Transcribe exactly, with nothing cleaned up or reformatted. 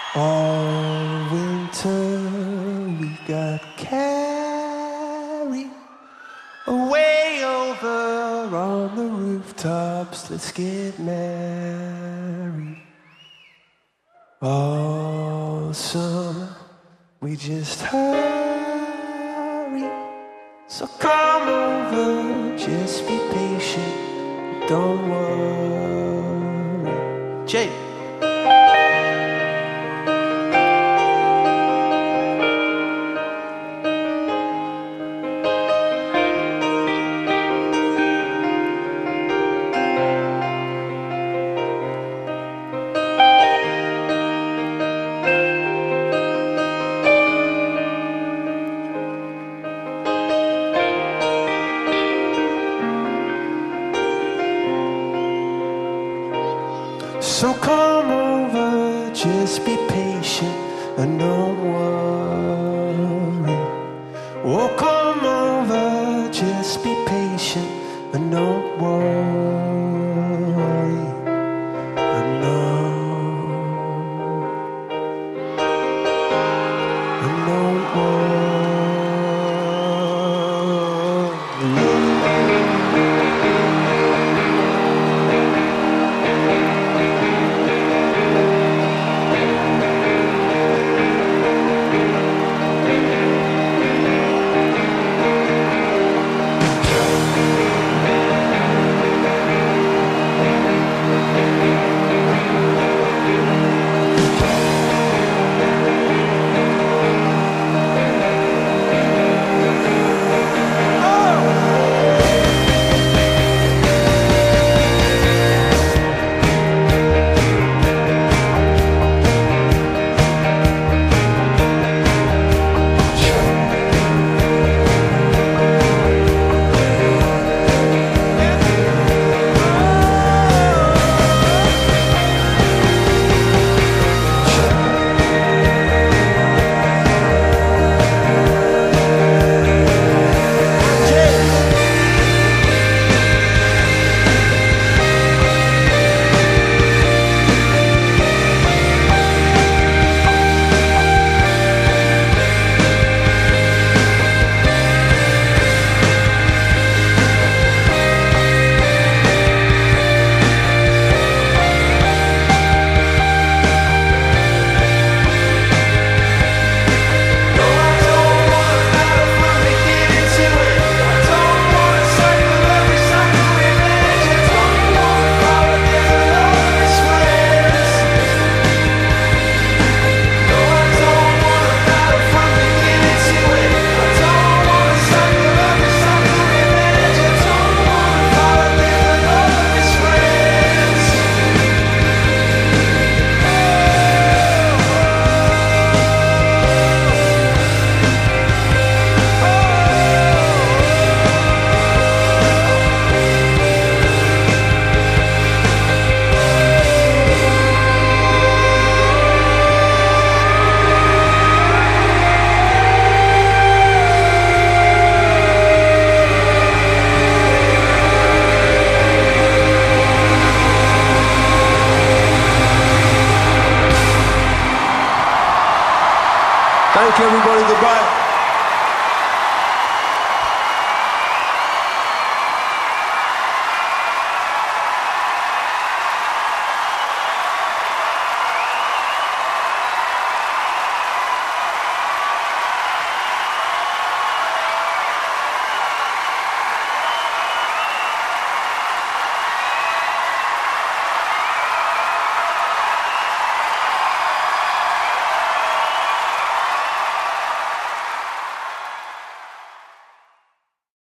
All winter we got carried away over on the rooftops. Let's get married. All summer we just hurry. So come over, just be patient, don't worry. Jay. So come over, just be patient and don't worry. Oh, come over, just be patient and don't worry. I know, and don't worry. Thank you, everybody. Goodbye.